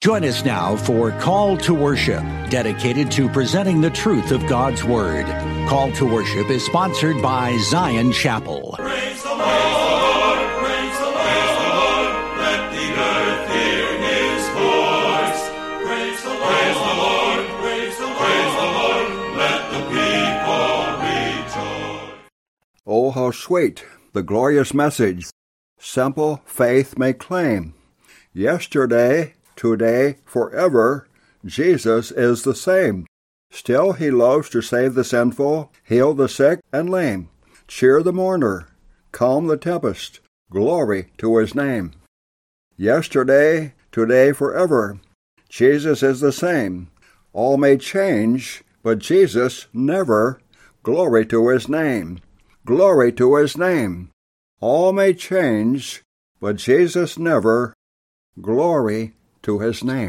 Join us now for Call to Worship, dedicated to presenting the truth of God's Word. Call to Worship is sponsored by Zion Chapel. Praise the Lord, praise the Lord, let the earth hear His voice. Praise the Lord, praise the Lord, let the people rejoice. Oh, how sweet the glorious message simple faith may claim. Yesterday, today, forever, Jesus is the same. Still He loves to save the sinful, heal the sick and lame, cheer the mourner, calm the tempest, glory to His name. Yesterday, today, forever, Jesus is the same. All may change, but Jesus never. Glory to His name. Glory to His name. All may change, but Jesus never. Glory to His name.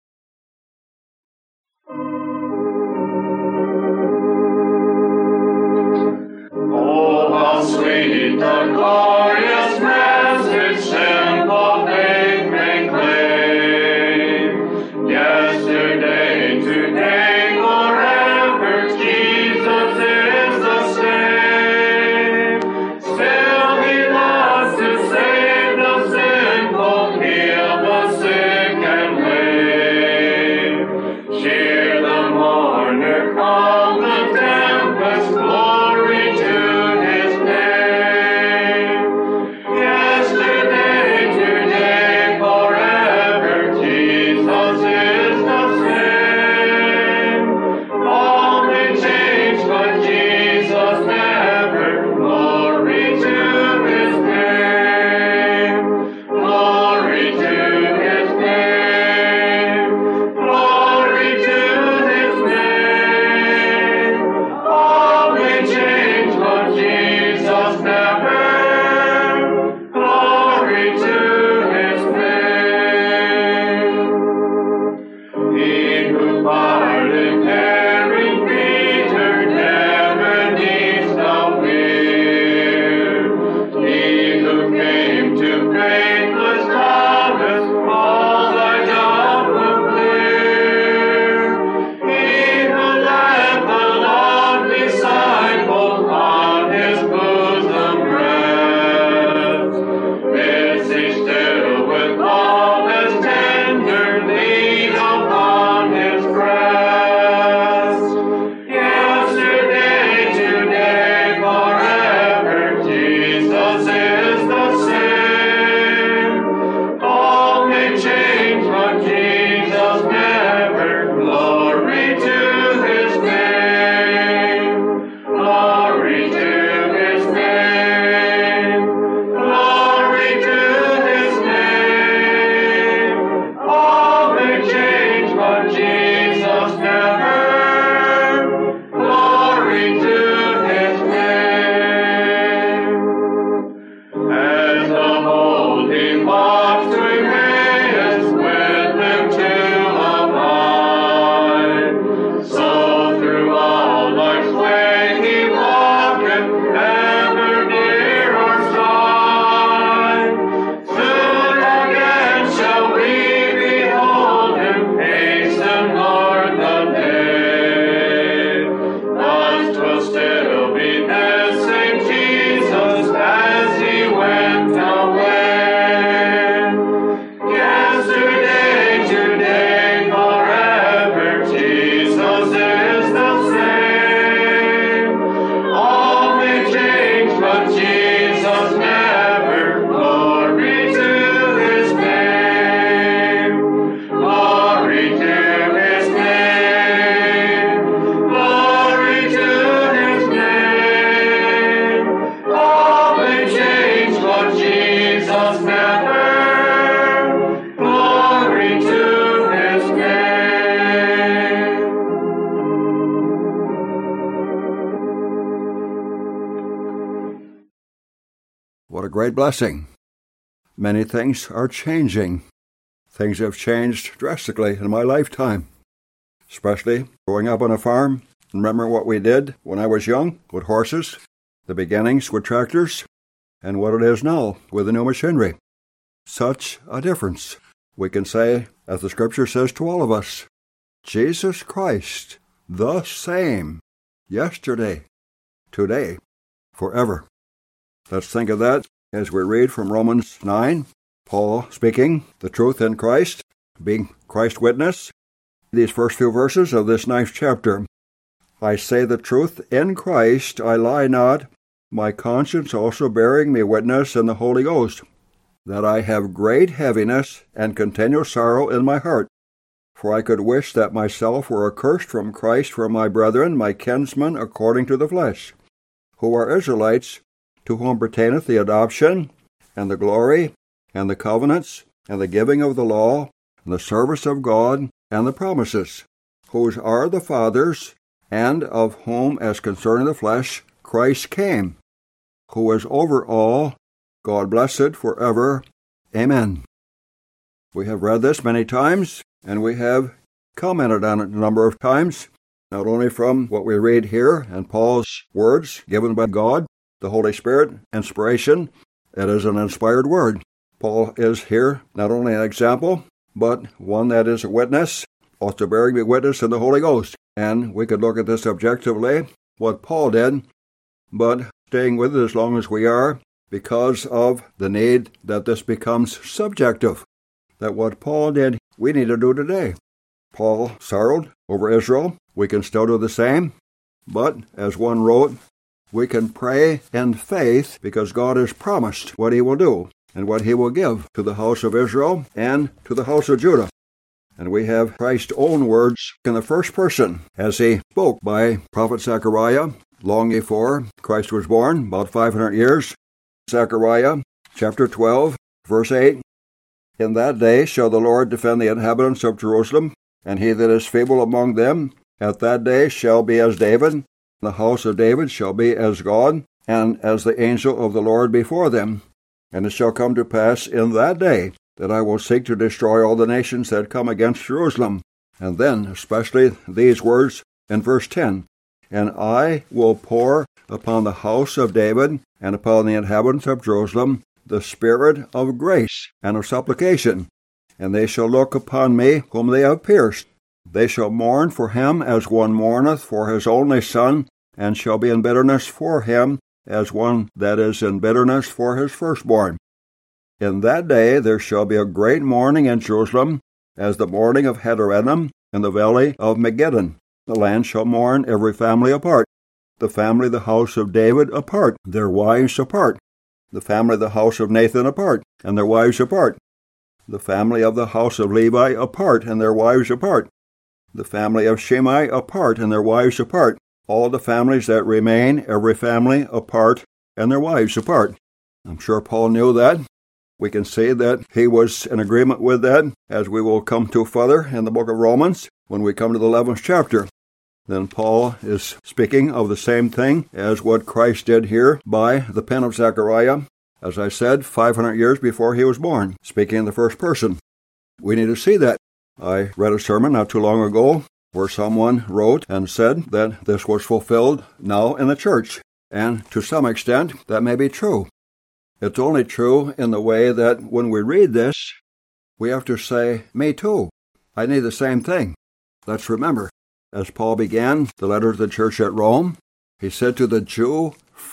Oh, how sweet the glorious message simple faith may claim. Yesterday, today, forever, Jesus is the same. Still He loves to save the sinful, heal the sick and lame, cheer the mourner, calm the tempest, glory to His name. Yesterday, today, forever, Jesus is the same. All may change, but Jesus never. Glory to His name. Glory to His name. Glory to His name. All may change, but Jesus never. Glory to His name. He who parted Herod Peter never needs no fear. He who came to faithless Thomas, all thy doubt clear. He who led the lonely disciple on His bosom rest, busy still with all His tender lead upon His breast. Yesterday, today, forever, Jesus is the same. All may change, but Jesus never. Glory to His name. Glory to His name. Glory to His name. All may change, but Jesus never. Glory to His name. As of old He walked to Emmaus, with them to abide. So through all life's way He walketh, ever near our side. Soon again shall we behold Him, hasten Lord the day. Thus 'twill still be this same Jesus as He went away. Yesterday, today, forever, Jesus is the same. All may change, but Jesus never. Glory to His name. Glory to His name. Glory to His name. All may change, but Jesus never. Glory to His name. What a great blessing. Many things are changing. Things have changed drastically in my lifetime, especially growing up on a farm. Remember what we did when I was young with horses, the beginnings with tractors, and what it is now with the new machinery. Such a difference. we can say, as the Scripture says to all of us, Jesus Christ, the same, yesterday, today, forever. Let's think of that as we read from Romans 9, Paul speaking the truth in Christ, being Christ's witness. These first few verses of this 9th chapter. I say the truth in Christ, I lie not, my conscience also bearing me witness in the Holy Ghost, that I have great heaviness and continual sorrow in my heart. For I could wish that myself were accursed from Christ for my brethren, my kinsmen according to the flesh, who are Israelites, to whom pertaineth the adoption, and the glory, and the covenants, and the giving of the law, and the service of God, and the promises, whose are the fathers, and of whom, as concerning the flesh, Christ came, who is over all, God blessed forever. Amen. We have read this many times, and we have commented on it a number of times, not only from what we read here and Paul's words given by God, the Holy Spirit, inspiration. It is an inspired word. Paul is here not only an example, but one that is a witness, also bearing me witness in the Holy Ghost. And we could look at this objectively, what Paul did, but staying with it as long as we are, because of the need that this becomes subjective, that what Paul did, we need to do today. Paul sorrowed over Israel. We can still do the same, but as one wrote, we can pray in faith because God has promised what he will do and what he will give to the house of Israel and to the house of Judah. And we have Christ's own words in the first person as he spoke by prophet Zechariah long before Christ was born, about 500 years. Zechariah chapter 12, verse 8. In that day shall the Lord defend the inhabitants of Jerusalem, and he that is feeble among them at that day shall be as David. The house of David shall be as God, and as the angel of the Lord before them. And it shall come to pass in that day that I will seek to destroy all the nations that come against Jerusalem. And then, especially these words in verse 10, and I will pour upon the house of David and upon the inhabitants of Jerusalem the spirit of grace and of supplication, and they shall look upon me whom they have pierced. They shall mourn for him as one mourneth for his only son, and shall be in bitterness for him as one that is in bitterness for his firstborn. In that day there shall be a great mourning in Jerusalem, as the mourning of Hadareddin in the valley of Megiddon. The land shall mourn every family apart, the family of the house of David apart, their wives apart, the family of the house of Nathan apart, and their wives apart, the family of the house of Levi apart, and their wives apart, the family of Shimei apart, and their wives apart, all the families that remain, every family apart, and their wives apart. I'm sure Paul knew that. We can see that he was in agreement with that, as we will come to further in the book of Romans, when we come to the 11th chapter. Then Paul is speaking of the same thing as what Christ did here by the pen of Zechariah, as I said, 500 years before he was born, speaking in the first person. We need to see that. I read a sermon not too long ago where someone wrote and said that this was fulfilled now in the church. And to some extent, that may be true. It's only true in the way that when we read this, we have to say, me too. I need the same thing. Let's remember, as Paul began the letter to the church at Rome, he said to the Jew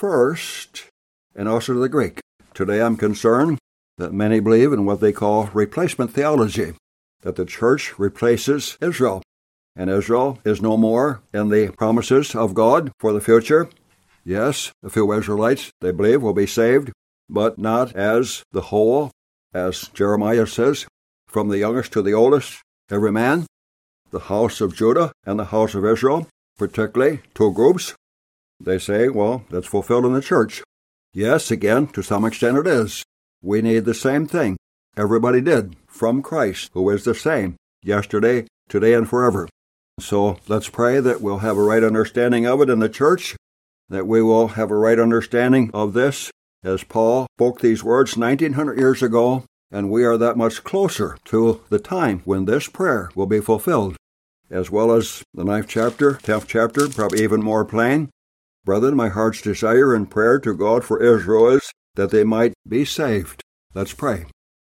first and also to the Greek. Today I'm concerned that many believe in what they call replacement theology, that the church replaces Israel, and Israel is no more in the promises of God for the future. Yes, a few Israelites, they believe, will be saved, but not as the whole, as Jeremiah says, from the youngest to the oldest, every man. The house of Judah and the house of Israel, particularly two groups. They say, well, that's fulfilled in the church. Yes, again, to some extent it is. We need the same thing. Everybody did, from Christ, who is the same, yesterday, today, and forever. So let's pray that we'll have a right understanding of it in the church, that we will have a right understanding of this, as Paul spoke these words 1900 years ago, and we are that much closer to the time when this prayer will be fulfilled. As well as the 9th chapter, 10th chapter, probably even more plain. Brethren, my heart's desire and prayer to God for Israel is that they might be saved. Let's pray.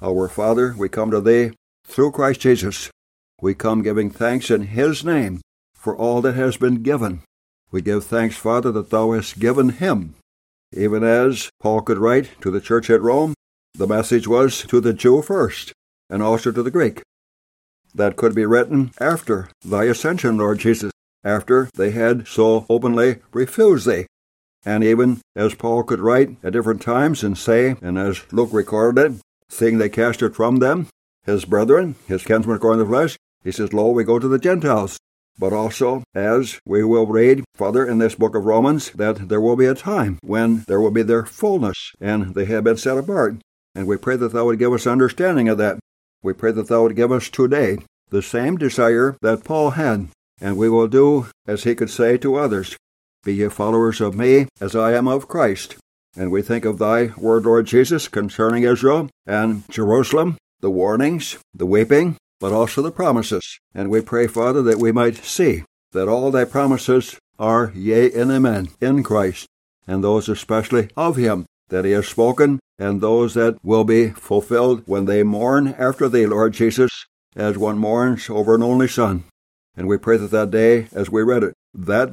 Our Father, we come to Thee through Christ Jesus. We come giving thanks in His name for all that has been given. We give thanks, Father, that Thou hast given Him. Even as Paul could write to the church at Rome, the message was to the Jew first, and also to the Greek. That could be written after Thy ascension, Lord Jesus, after they had so openly refused Thee. And even as Paul could write at different times and say, and as Luke recorded it, seeing they cast it from them, his brethren, his kinsmen according to the flesh, he says, Lo, we go to the Gentiles. But also, as we will read further in this book of Romans, that there will be a time when there will be their fullness, and they have been set apart. And we pray that Thou would give us understanding of that. We pray that Thou would give us today the same desire that Paul had, and we will do as he could say to others, Be ye followers of me, as I am of Christ. And we think of Thy word, Lord Jesus, concerning Israel and Jerusalem, the warnings, the weeping, but also the promises. And we pray, Father, that we might see that all Thy promises are yea and amen in Christ, and those especially of Him that He has spoken, and those that will be fulfilled when they mourn after Thee, Lord Jesus, as one mourns over an only son. And we pray that day, as we read it, that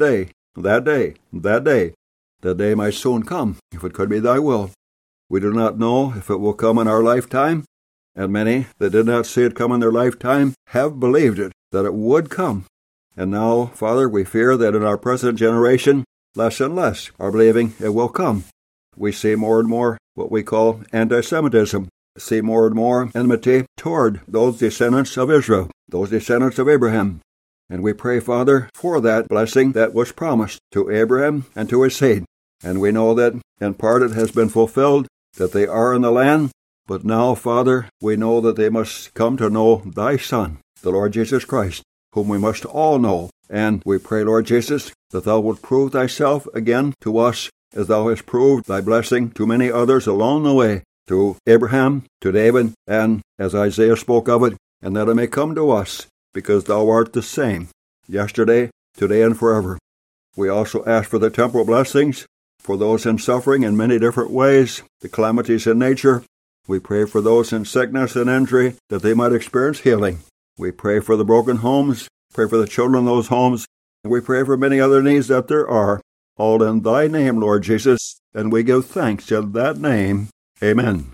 day might soon come, if it could be Thy will. We do not know if it will come in our lifetime, and many that did not see it come in their lifetime have believed it, that it would come. And now, Father, we fear that in our present generation, less and less are believing it will come. We see more and more what we call anti-Semitism, see more and more enmity toward those descendants of Israel, those descendants of Abraham. And we pray, Father, for that blessing that was promised to Abraham and to his seed. And we know that in part it has been fulfilled, that they are in the land. But now, Father, we know that they must come to know Thy Son, the Lord Jesus Christ, whom we must all know. And we pray, Lord Jesus, that Thou wilt prove Thyself again to us, as Thou hast proved Thy blessing to many others along the way, to Abraham, to David, and as Isaiah spoke of it, and that it may come to us, because Thou art the same, yesterday, today, and forever. We also ask for the temporal blessings, for those in suffering in many different ways, the calamities in nature. We pray for those in sickness and injury, that they might experience healing. We pray for the broken homes, pray for the children in those homes, and we pray for many other needs that there are, all in Thy name, Lord Jesus, and we give thanks in that name. Amen.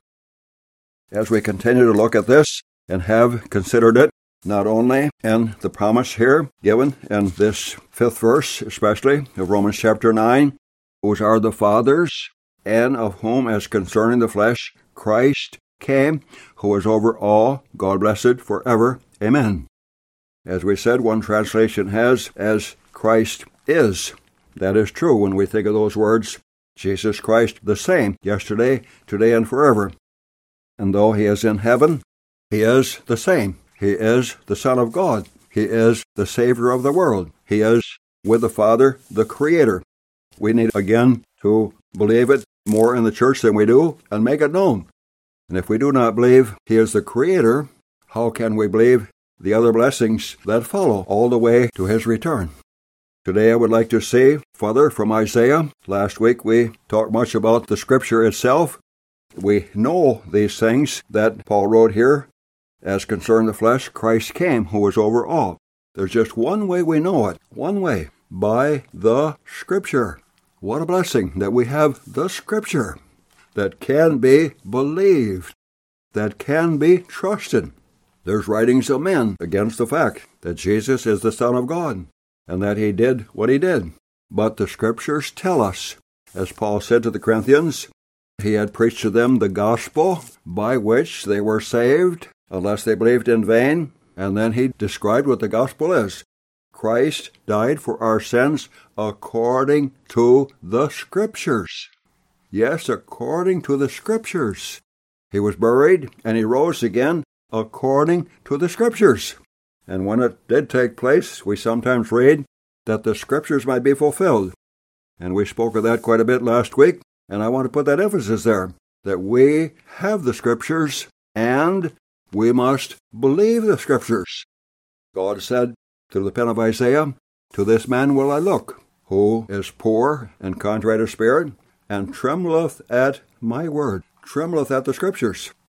As we continue to look at this, and have considered it, not only in the promise here given in this 5th verse, especially of Romans chapter 9, whose are the fathers, and of whom, as concerning the flesh, Christ came, who is over all, God blessed forever. Amen. As we said, one translation has, as Christ is. That is true when we think of those words, Jesus Christ the same, yesterday, today, and forever. And though He is in heaven, He is the same. He is the Son of God. He is the Savior of the world. He is, with the Father, the Creator. We need, again, to believe it more in the church than we do, and make it known. And if we do not believe He is the Creator, how can we believe the other blessings that follow all the way to His return? Today I would like to see further from Isaiah. Last week we talked much about the Scripture itself. We know these things that Paul wrote here. As concerning the flesh, Christ came, who is over all. There's just one way we know it. One way. By the Scripture. What a blessing that we have the Scripture that can be believed, that can be trusted. There's writings of men against the fact that Jesus is the Son of God and that He did what He did. But the Scriptures tell us, as Paul said to the Corinthians, He had preached to them the gospel by which they were saved, unless they believed in vain. And then he described what the gospel is. Christ died for our sins according to the Scriptures. Yes, according to the Scriptures. He was buried and He rose again according to the Scriptures. And when it did take place, we sometimes read that the Scriptures might be fulfilled. And we spoke of that quite a bit last week, and I want to put that emphasis there, that we have the Scriptures and we must believe the Scriptures. God said through the pen of Isaiah, To this man will I look, who is poor and contrite of spirit, and trembleth at my word. Trembleth at the Scriptures.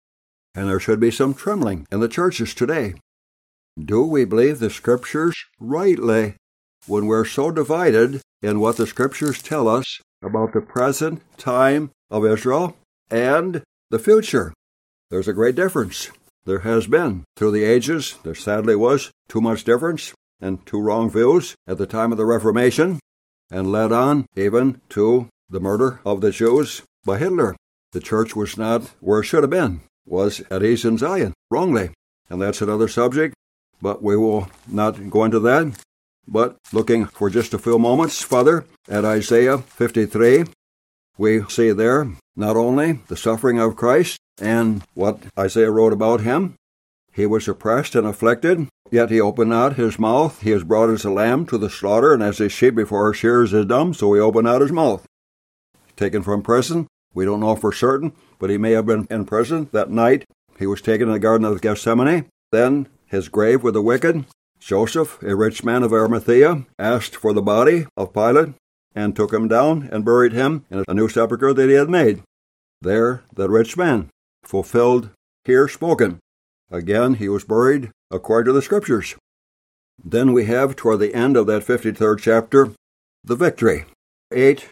and there should be some trembling in the churches today. Do we believe the Scriptures rightly when we're so divided in what the Scriptures tell us about the present time of Israel and the future? There's a great difference. There has been. Through the ages, there sadly was too much difference and two wrong views at the time of the Reformation, and led on even to the murder of the Jews by Hitler. The church was not where it should have been, was at ease in Zion, wrongly. And that's another subject, but we will not go into that. But looking for just a few moments, Father, at Isaiah 53, we see there not only the suffering of Christ and what Isaiah wrote about him. He was oppressed and afflicted, yet he opened not his mouth. He is brought as a lamb to the slaughter, and as a sheep before her shearers is dumb, so he opened not his mouth. Taken from prison, we don't know for certain, but he may have been in prison that night. He was taken in the Garden of Gethsemane. Then his grave with the wicked. Joseph, a rich man of Arimathea, asked for the body of Pilate, and took him down and buried him in a new sepulchre that he had made. There, that rich man fulfilled here spoken. Again, he was buried according to the Scriptures. Then we have, toward the end of that 53rd chapter, the victory. 8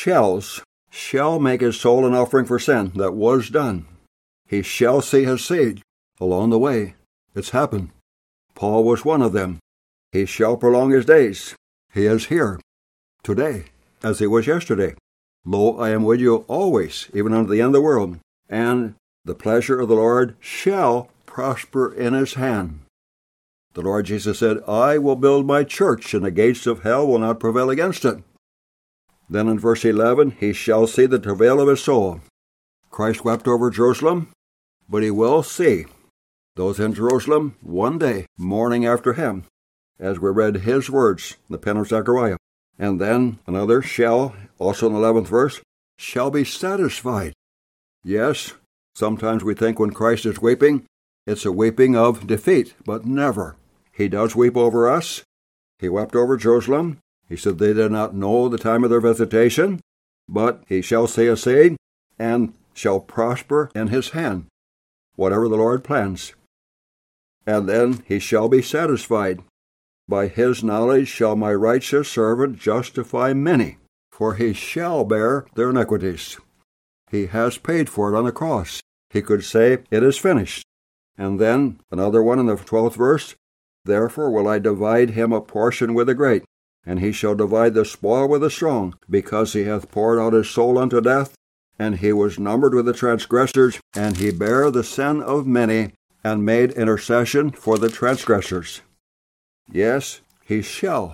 shall make his soul an offering for sin. That was done. He shall see his seed along the way. It's happened. Paul was one of them. He shall prolong his days. He is here today, as he was yesterday. Lo, I am with you always, even unto the end of the world. And the pleasure of the Lord shall prosper in his hand. The Lord Jesus said, I will build my church, and the gates of hell will not prevail against it. Then in verse 11, he shall see the travail of his soul. Christ wept over Jerusalem, but he will see those in Jerusalem one day mourning after him, as we read his words in the pen of Zechariah. And then another shall, also in the 11th verse, shall be satisfied. Yes, sometimes we think when Christ is weeping, it's a weeping of defeat, but never. He does weep over us. He wept over Jerusalem. He said they did not know the time of their visitation, but he shall see a seed and shall prosper in his hand, whatever the Lord plans. And then he shall be satisfied. By his knowledge shall my righteous servant justify many, for he shall bear their iniquities. He has paid for it on the cross. He could say, it is finished. And then another one in the 12th verse, therefore will I divide him a portion with the great, and he shall divide the spoil with the strong, because he hath poured out his soul unto death, and he was numbered with the transgressors, and he bare the sin of many, and made intercession for the transgressors. Yes, he will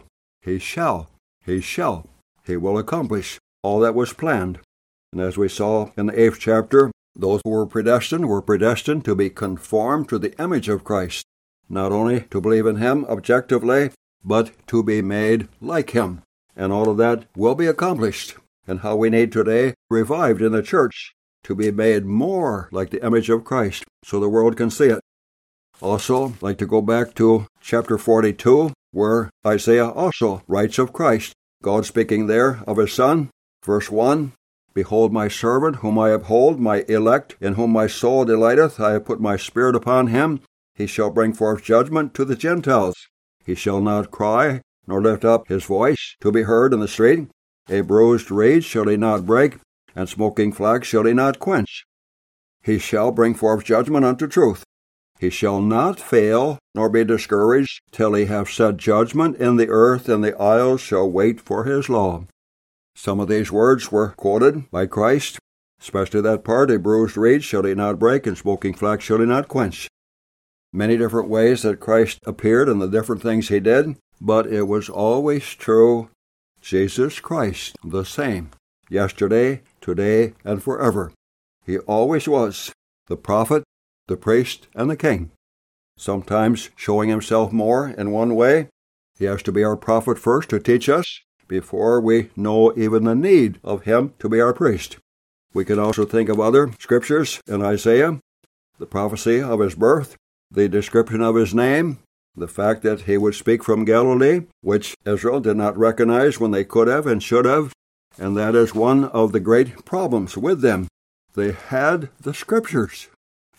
accomplish all that was planned. And as we saw in the 8th chapter, those who were predestined to be conformed to the image of Christ, not only to believe in him objectively, but to be made like him. And all of that will be accomplished. And how we need today revived in the church to be made more like the image of Christ so the world can see it. Also, I'd like to go back to chapter 42, where Isaiah also writes of Christ. God speaking there of his Son. Verse 1, behold my servant whom I uphold, my elect, in whom my soul delighteth. I have put my spirit upon him. He shall bring forth judgment to the Gentiles. He shall not cry, nor lift up his voice to be heard in the street. A bruised reed shall he not break, and smoking flax shall he not quench. He shall bring forth judgment unto truth. He shall not fail, nor be discouraged, till he have set judgment in the earth, and the isles shall wait for his law. Some of these words were quoted by Christ, especially that part, a bruised reed shall he not break, and smoking flax shall he not quench. Many different ways that Christ appeared and the different things he did, but it was always true. Jesus Christ, the same, yesterday, today, and forever. He always was the prophet, the priest, and the king. Sometimes showing himself more in one way. He has to be our prophet first to teach us before we know even the need of him to be our priest. We can also think of other scriptures in Isaiah, the prophecy of his birth, the description of his name, the fact that he would speak from Galilee, which Israel did not recognize when they could have and should have, and that is one of the great problems with them. They had the scriptures.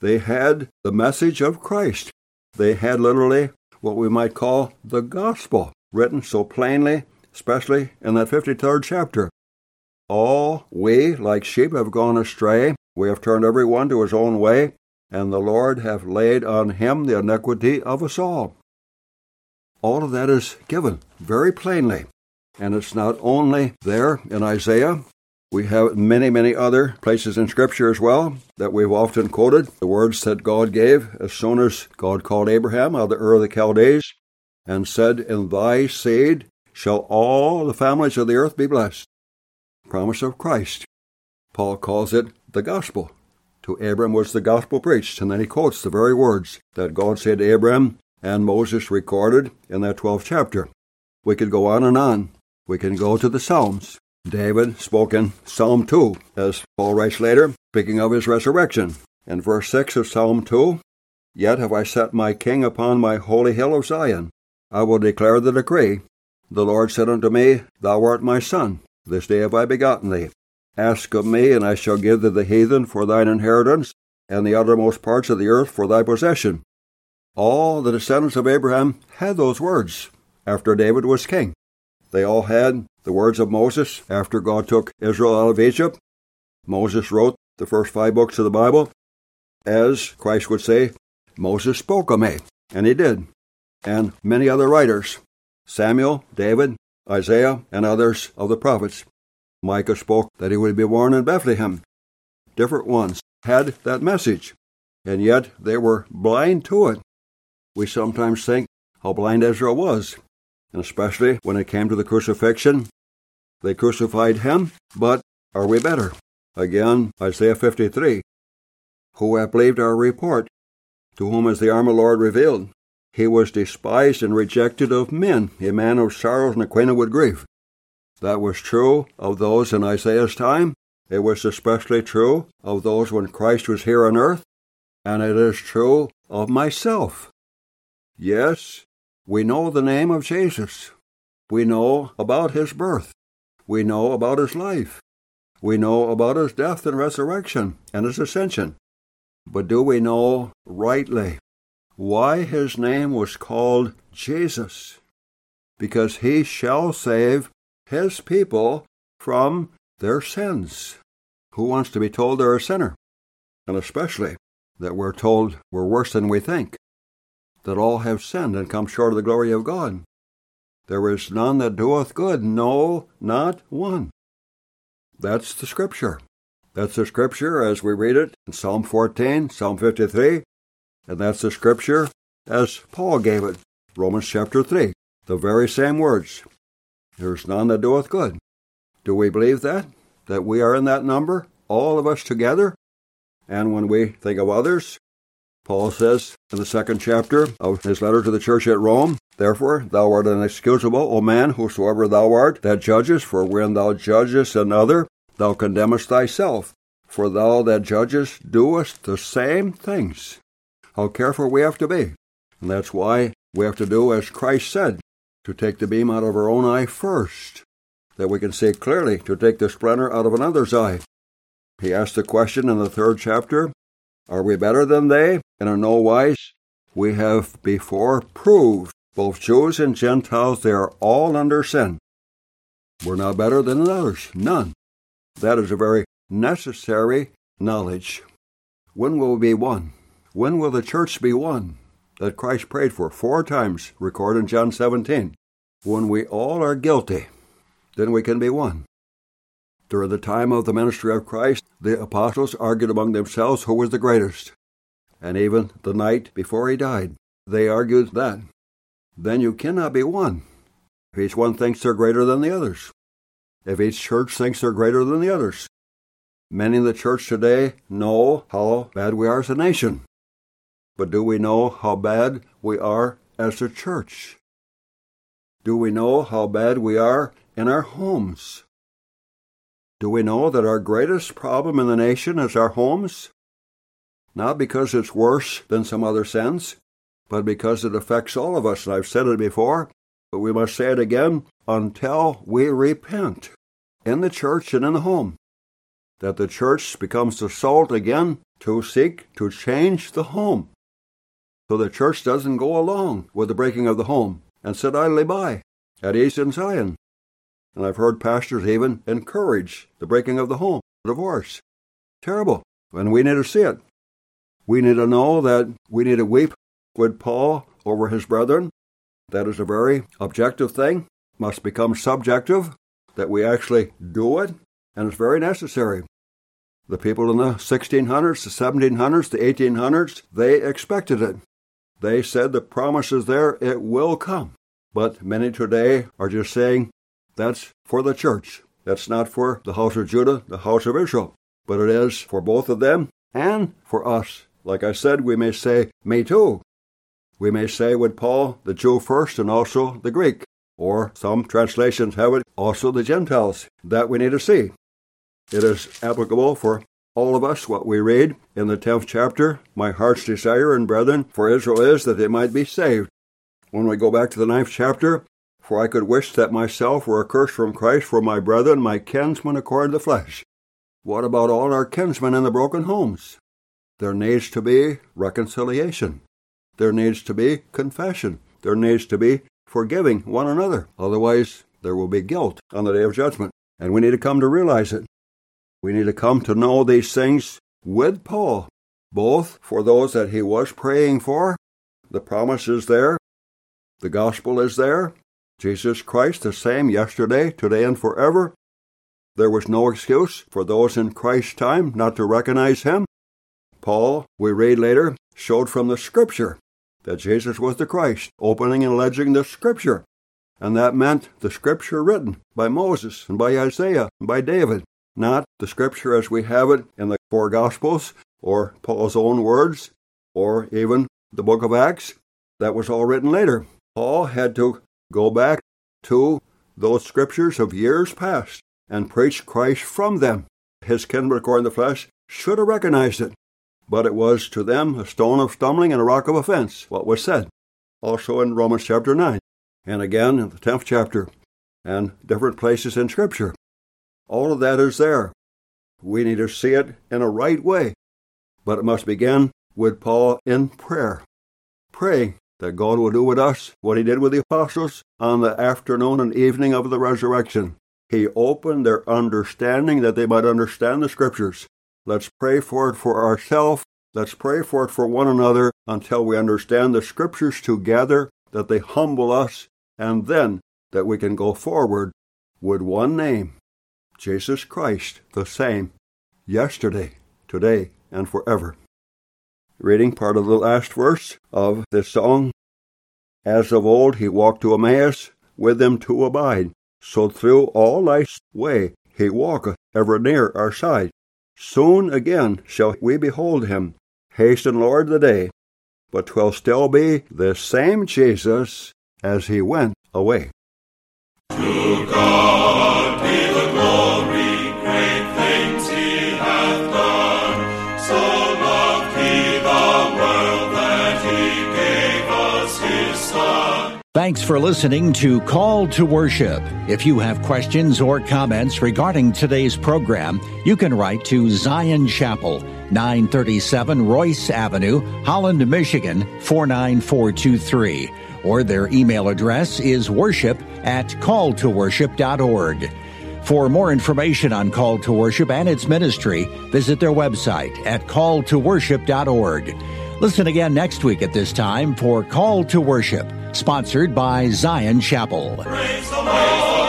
They had the message of Christ. They had literally what we might call the gospel, written so plainly, especially in that 53rd chapter. All we, like sheep, have gone astray. We have turned every one to his own way, and the Lord hath laid on him the iniquity of us all. All of that is given very plainly. And it's not only there in Isaiah. We have many, many other places in Scripture as well that we've often quoted. The words that God gave as soon as God called Abraham out of the Ur of the Chaldees and said, in thy seed shall all the families of the earth be blessed. Promise of Christ. Paul calls it the gospel. To Abram was the gospel preached. And then he quotes the very words that God said to Abram and Moses recorded in that 12th chapter. We could go on and on. We can go to the Psalms. David spoke in Psalm 2, as Paul writes later, speaking of his resurrection. In verse 6 of Psalm 2, Yet have I set my king upon my holy hill of Zion. I will declare the decree. The Lord said unto me, Thou art my son. This day have I begotten thee. Ask of me, and I shall give thee the heathen for thine inheritance, and the uttermost parts of the earth for thy possession. All the descendants of Abraham had those words after David was king. They all had the words of Moses after God took Israel out of Egypt. Moses wrote the first 5 books of the Bible. As Christ would say, Moses spoke of me, and he did. And many other writers, Samuel, David, Isaiah, and others of the prophets. Micah spoke that he would be born in Bethlehem. Different ones had that message, and yet they were blind to it. We sometimes think how blind Israel was. And especially when it came to the crucifixion, they crucified him, but are we better? Again, Isaiah 53. Who hath believed our report? To whom is the arm of the Lord revealed? He was despised and rejected of men, a man of sorrows and acquainted with grief. That was true of those in Isaiah's time. It was especially true of those when Christ was here on earth. And it is true of myself. Yes, we know the name of Jesus. We know about his birth. We know about his life. We know about his death and resurrection and his ascension. But do we know rightly why his name was called Jesus? Because he shall save his people from their sins. Who wants to be told they're a sinner? And especially that we're told we're worse than we think. That all have sinned and come short of the glory of God. There is none that doeth good, no, not one. That's the Scripture. That's the Scripture as we read it in Psalm 14, Psalm 53, and that's the Scripture as Paul gave it, Romans chapter 3, the very same words. There is none that doeth good. Do we believe that? That we are in that number, all of us together? And when we think of others, Paul says in the 2nd chapter of his letter to the church at Rome, Therefore thou art inexcusable, O man, whosoever thou art, that judgest, for when thou judgest another, thou condemnest thyself. For thou that judgest doest the same things. How careful we have to be. And that's why we have to do as Christ said, to take the beam out of our own eye first, that we can see clearly, to take the splinter out of another's eye. He asked the question in the 3rd chapter, Are we better than they? And in no wise. We have before proved, both Jews and Gentiles, they are all under sin. We're not better than others. None. That is a very necessary knowledge. When will we be one? When will the church be one? That Christ prayed for 4 times, recorded in John 17. When we all are guilty, then we can be one. During the time of the ministry of Christ, the apostles argued among themselves who was the greatest. And even the night before he died, they argued that. Then you cannot be one. If each one thinks they're greater than the others. If each church thinks they're greater than the others. Many in the church today know how bad we are as a nation. But do we know how bad we are as a church? Do we know how bad we are in our homes? Do we know that our greatest problem in the nation is our homes? Not because it's worse than some other sins, but because it affects all of us. And I've said it before, but we must say it again, until we repent in the church and in the home. That the church becomes the salt again to seek to change the home, so the church doesn't go along with the breaking of the home and sit idly by at ease in Zion. And I've heard pastors even encourage the breaking of the home, divorce. Terrible. And we need to see it. We need to know that we need to weep with Paul over his brethren. That is a very objective thing. Must become subjective, that we actually do it, and it's very necessary. The people in the 1600s, the 1700s, the 1800s, they expected it. They said the promise is there, it will come. But many today are just saying, that's for the church. That's not for the house of Judah, the house of Israel. But it is for both of them and for us. Like I said, we may say, me too. We may say with Paul, the Jew first and also the Greek. Or some translations have it, also the Gentiles. That we need to see. It is applicable for all of us, what we read in the 10th chapter. My heart's desire, and brethren, for Israel is that they might be saved. When we go back to the 9th chapter, for I could wish that myself were accursed from Christ for my brethren, my kinsmen according to the flesh. What about all our kinsmen in the broken homes? There needs to be reconciliation. There needs to be confession. There needs to be forgiving one another. Otherwise, there will be guilt on the day of judgment. And we need to come to realize it. We need to come to know these things with Paul, both for those that he was praying for. The promise is there. The gospel is there. Jesus Christ the same yesterday, today, and forever. There was no excuse for those in Christ's time not to recognize him. Paul, we read later, showed from the Scripture that Jesus was the Christ, opening and alleging the Scripture. And that meant the Scripture written by Moses and by Isaiah and by David, not the Scripture as we have it in the 4 Gospels or Paul's own words or even the book of Acts. That was all written later. Paul had to go back to those Scriptures of years past and preach Christ from them. His kinsmen according to the flesh should have recognized it. But it was to them a stone of stumbling and a rock of offense, what was said. Also in Romans chapter 9, and again in the 10th chapter, and different places in Scripture. All of that is there. We need to see it in a right way. But it must begin with Paul in prayer. Praying that God will do with us what he did with the apostles on the afternoon and evening of the resurrection. He opened their understanding that they might understand the Scriptures. Let's pray for it for ourselves. Let's pray for it for one another until we understand the Scriptures together, that they humble us, and then that we can go forward with one name, Jesus Christ, the same, yesterday, today, and forever. Reading part of the last verse of this song. As of old he walked to Emmaus, with them to abide. So through all life's way he walketh ever near our side. Soon again shall we behold him. Hasten, Lord, the day. But 'twill still be the same Jesus as he went away. To God be the glory, great things he hath done. So loved he the world that he gave us his Son. Thanks for listening to Call to Worship. If you have questions or comments regarding today's program, you can write to Zion Chapel, 937 Royce Avenue, Holland, Michigan, 49423. Or their email address is worship@calltoworship.org. For more information on Call to Worship and its ministry, visit their website at calltoworship.org. Listen again next week at this time for Call to Worship, sponsored by Zion Chapel. Praise the Lord.